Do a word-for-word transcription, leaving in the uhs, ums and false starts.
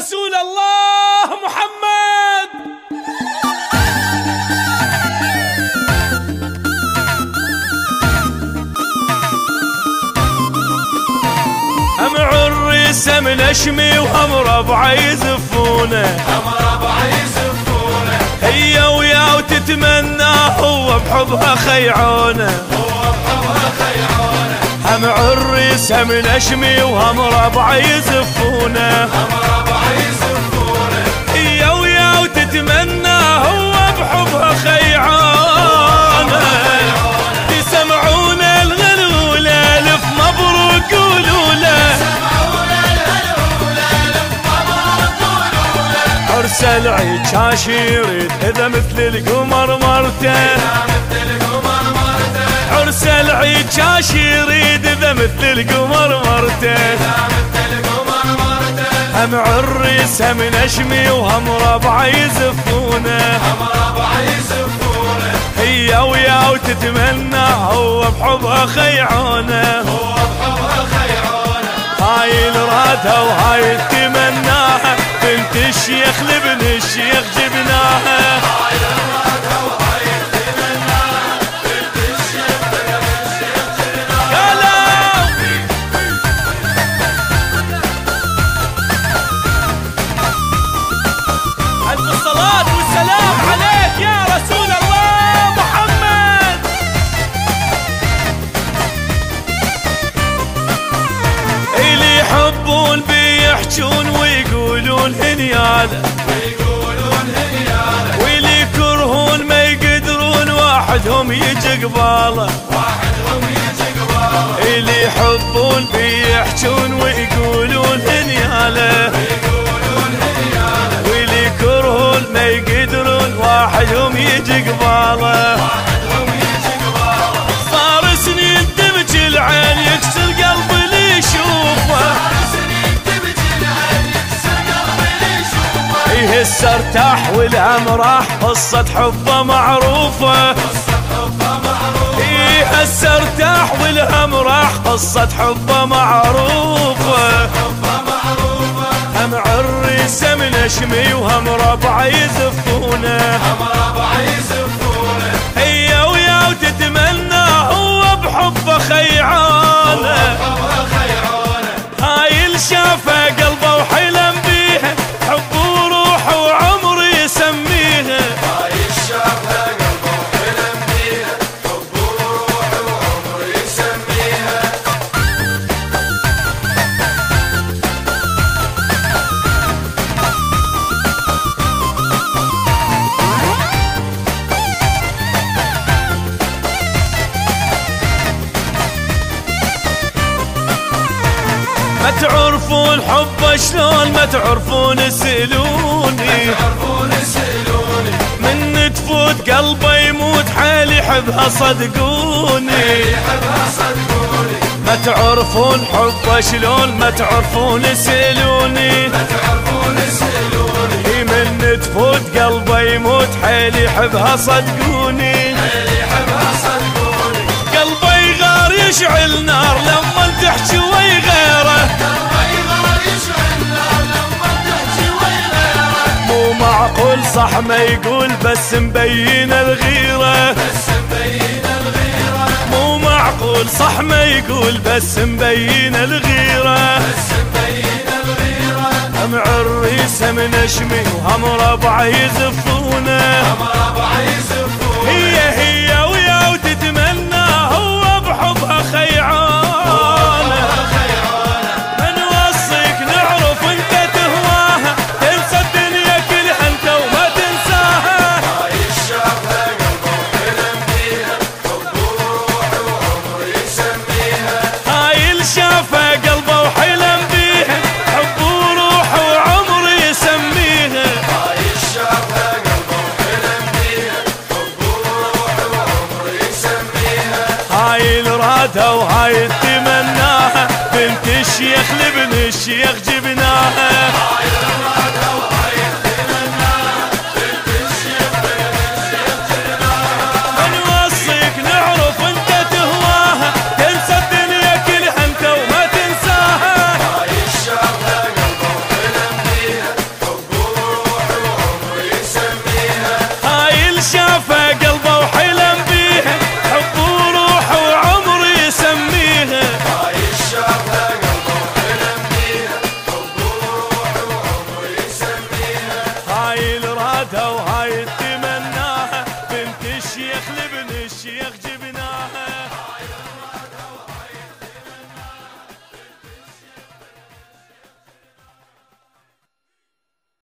رسول الله محمد. هم عريس هم نشمي وهم ربع يزفونه، هم ربع يزفونه، هي ويا وتتمنى هو بحبها خيعونه، هو بحبها خيعونه. هم عريس هم نشمي وهم ربع يزفونه، هم ربع يزفونه، هي ويا وتتمنى هو بحبها خيعونه. يسمعون الغلولة الف مبروك قولوا له، عرس العيد كاش يريد اذا مثل القمر مرته، عرس العيد كاش يريد اذا مثل القمر مرته. هم عريس هم نشمي وهم ربع يزفونه، هم ربع يزفونه، هي ويا وتتمنى هو بحبها خيعونه، هو بحبها خيعونه. هاي الرادها وهاي تمناها بنت الشيخ لابن الشيخ جبناها، هاي الرادها وهاي تمناها بنت الشيخ لابن الشيخ جبناها. قالوا ألف الصلاة والسلام عليك يا رسول الله محمد. اللي يحبون بيحجون ويقولون هنياله، ويقولون هنياله، واللي يكرهون ما يقدرون واحدهم يجي قباله، واحدهم يجي قباله. اللي يحبون بيحجون ويقولون هنياله، ويقولون هنياله، واللي يكرهون ما يقدرون واحدهم يجي قباله. واحدهم يجي قباله. صار سنين تبكي العين يكسر قلبي اللي يشوفه، سنين تبكي العين يكسر قلبي اللي يشوفه. ايه هسه ارتاح والهم راح قصة حبه معروفة، قصة حبه معروفة. ايه هسه ارتاح والهم راح قصة حبه معروفة. حبه معروفة. هم عريس هم نشمي وهم ربع يزفونه، هم ربع يزفونه، هي ويا وتتمنى هو بحبه خيعانه. حبها خيعونه. هاي اللي شافه قلبه وحلم بيها حب وروح وعمر يسميها، هاي الشافها قلبه وحلم بيها حب وروح وعمر يسميها. ما تعرفون حبه شلون ما تعرفون اسألوني، تعرفون اسألوني، من تفوت قلبه يموت حيل يحبها صدقوني. يحبها صدقوني. ما تعرفون حبه شلون ما تعرفون اسألوني، تعرفون اسألوني، من تفوت قلبه يموت حيل يحبها صدقوني. يحبها صدقوني. قلبه يغار يشعل نار لما تحكي وي غيره، قلبي غار يشعل نار لما تحكي وي غيره. مو معقول صح ما يقول بس مبين الغيرة، بس مبين الغيرة. مو معقول صح ما يقول بس مبين الغيرة. بس مبين الغيرة. هم عريس هم نشمي وهم ربع يزفونه، هم ربع يزفونه، هي هي ويا وتتمنى هو بحبها خيعانه. من وصيك نعرف انت تهواها تنسى الدنيا كلها انت وما تنساها. هاي الشافها قلبه وحلم بيها حب وروح وعمر يسميها. هاي اللي شافه قلبه وحلم بيها حب وروح وعمر يسميها. هاي الشافها قلبه وحلم بيها حب وروح وعمر يسميها. هاي الرادة وهاي تمناها بنت الشيخ لابن الشيخ